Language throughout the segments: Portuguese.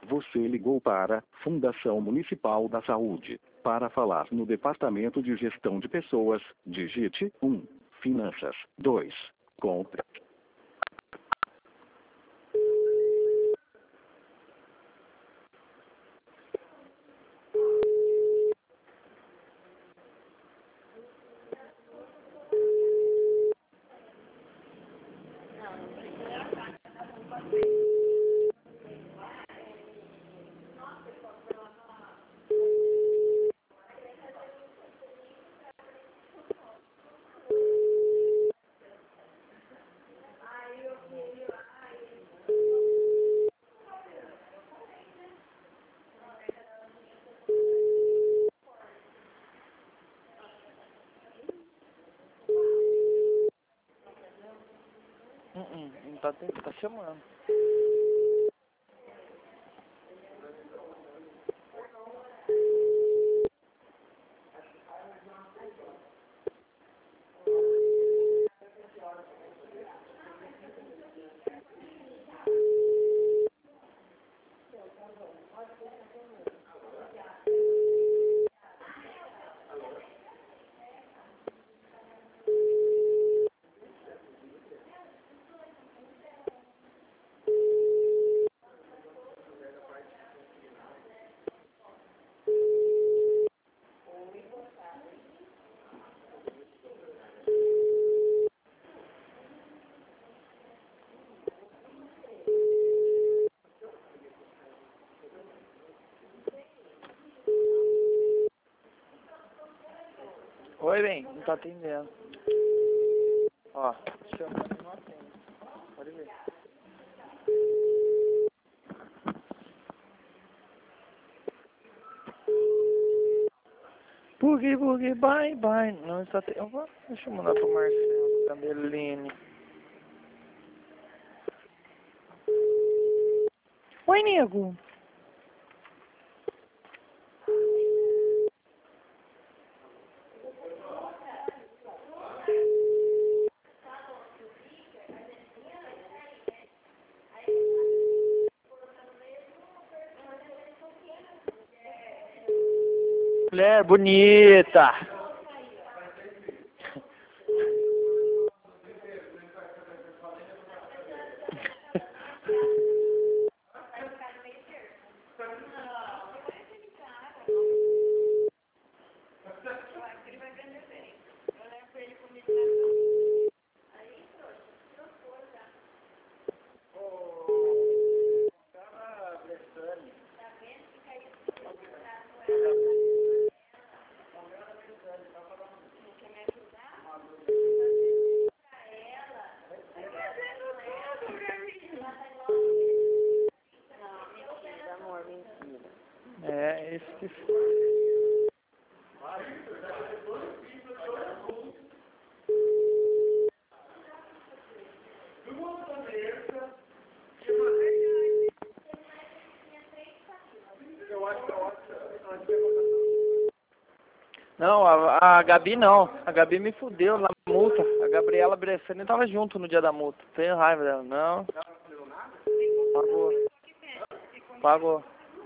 Você ligou para Fundação Municipal da Saúde. Para falar no Departamento de Gestão de Pessoas, digite 1. Finanças. 2. Compras. Não tá chamando. Oi, bem, não tá atendendo. Ó, chamando e não atende. Pode ver. Boogie, boogie, bye, bye. Não está atendendo. Deixa eu mandar pro Marcelo Candeline. Oi, nego. Mulher bonita. É, isso que Não, a Gabi não. A Gabi me fudeu na multa. A Gabriela Bressani tava junto no dia da multa. Tenho raiva dela. Não. Pagou. Pagou.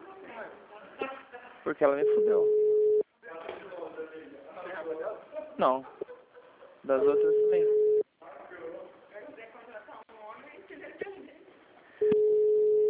Porque ela me fudeu. Não. Das outras também.